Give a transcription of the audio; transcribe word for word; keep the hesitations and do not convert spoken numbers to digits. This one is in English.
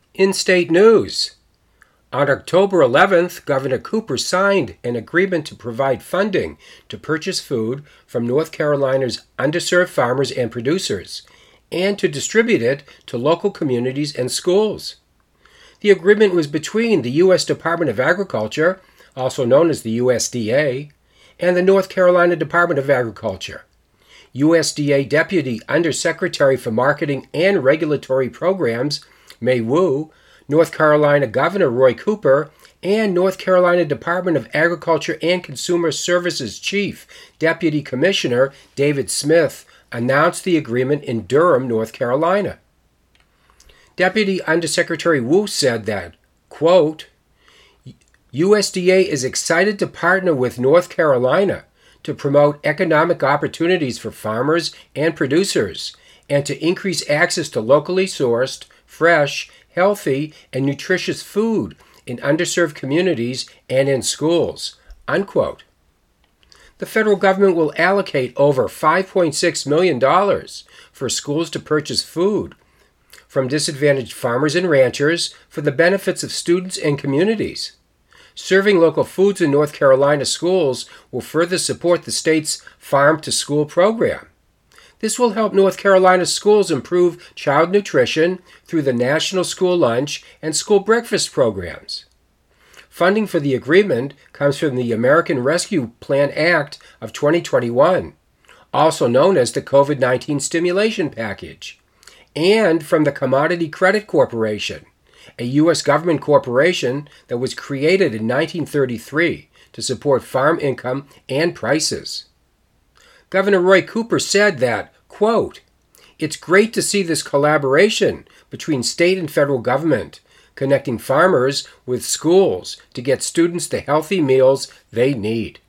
In-state news. On October eleventh, Governor Cooper signed an agreement to provide funding to purchase food from North Carolina's underserved farmers and producers, and to distribute it to local communities and schools. The agreement was between the U S Department of Agriculture, also known as the U S D A, and the North Carolina Department of Agriculture. U S D A Deputy Undersecretary for Marketing and Regulatory Programs, May Wu, North Carolina Governor Roy Cooper, and North Carolina Department of Agriculture and Consumer Services Chief Deputy Commissioner David Smith announced the agreement in Durham, North Carolina. Deputy Undersecretary Wu said that, quote, U S D A is excited to partner with North Carolina to promote economic opportunities for farmers and producers and to increase access to locally sourced, fresh, healthy, and nutritious food in underserved communities and in schools, unquote. The federal government will allocate over five point six million dollars for schools to purchase food from disadvantaged farmers and ranchers for the benefits of students and communities. Serving local foods in North Carolina schools will further support the state's Farm to School program. This will help North Carolina schools improve child nutrition through the National School Lunch and School Breakfast programs. Funding for the agreement comes from the American Rescue Plan Act of twenty twenty-one, also known as the COVID nineteen Stimulation Package, and from the Commodity Credit Corporation, a U S government corporation that was created in nineteen thirty-three to support farm income and prices. Governor Roy Cooper said that, quote, it's great to see this collaboration between state and federal government, connecting farmers with schools to get students the healthy meals they need.